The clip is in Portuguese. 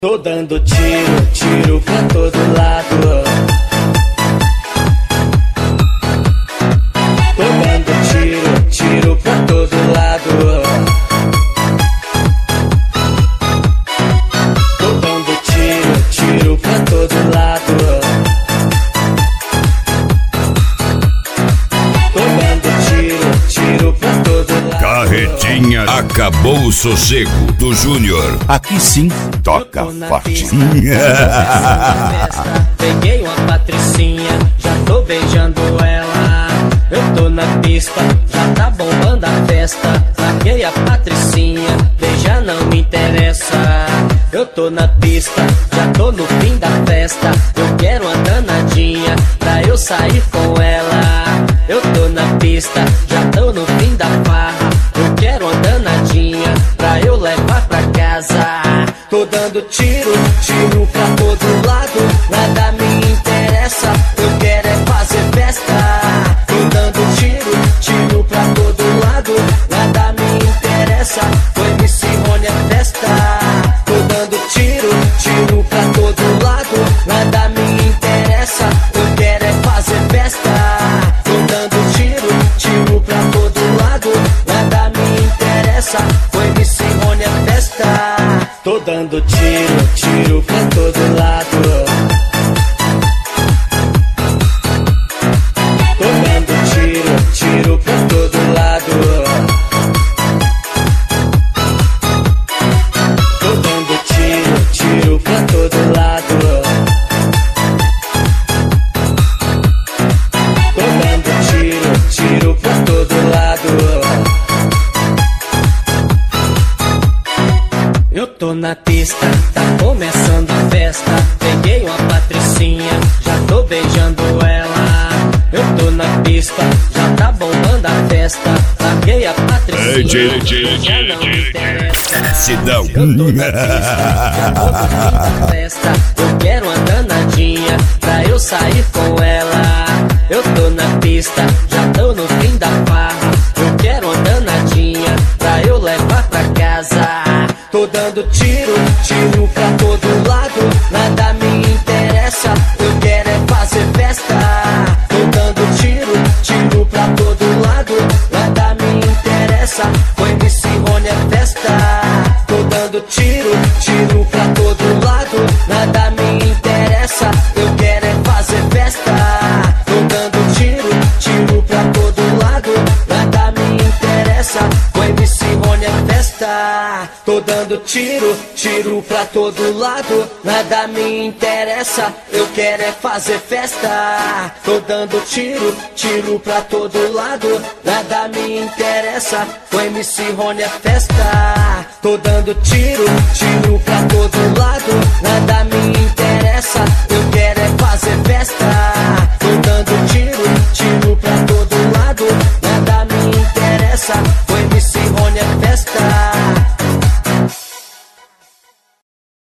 Tô dando tiro, tiro pra todo lado. Tô dando tiro, tiro pra todo lado. Tô dando tiro, tiro pra todo lado. Tô dando tiro, tiro pra todo lado. Carretinha, acabou o sossego do Júnior. Aqui sim, toca forte. Peguei uma patricinha, já tô beijando ela. Eu tô na pista, já tá bombando a festa. Larguei a patricinha, beijar não me interessa. Eu tô na pista, já tô no fim da festa. Eu quero uma danadinha, pra eu sair com ela. Eu tô na pista, já tô no fim da farra. Eu quero uma danadinha, pra eu levar pra casa. Tô dando tiro, tiro pra todo lado. Nada me interessa, eu quero é fazer festa. Tô dando tiro, tiro pra todo lado. Nada me interessa, foi MC Rony é festa. Tô dando tiro, tiro pra todo lado. Nada me interessa, eu quero é fazer festa. Tô dando tiro, tiro pra todo lado. Nada me interessa, foi MC Rony é festa. Tô dando tiro, tiro pra todo lado. Tô dando tiro, tiro pra todo lado. Tô dando tiro, tiro pra todo lado. Tô dando tiro, tiro pra todo lado. Eu tô na pista, tá começando a festa. Peguei uma patricinha, já tô beijando ela. Eu tô na pista, já tá bombando a festa. Larguei a patricinha, já não me interessa. Sidão. Eu tô na pista, já tô bombando a festa. Eu quero uma danadinha, pra eu sair com ela. Eu tô na pista, já tô no fim da farra. Eu quero uma danadinha, pra eu levar pra casa. Tô dando tiro, tiro pra todo lado. Nada me interessa, eu quero é fazer festa. Tô dando tiro, tiro pra todo lado. Nada me interessa, foi MC Rony é festa. Tô dando tiro, tiro pra todo lado. Nada me interessa, eu quero é fazer festa. Tô dando tiro, tiro pra todo lado. Nada me interessa, foi MC Rony é festa. Tô dando tiro, tiro pra todo lado. Nada me interessa, eu quero é fazer festa. Tô dando tiro, tiro pra todo lado. Nada me interessa, o MC Rony é festa. Tô dando tiro, tiro pra todo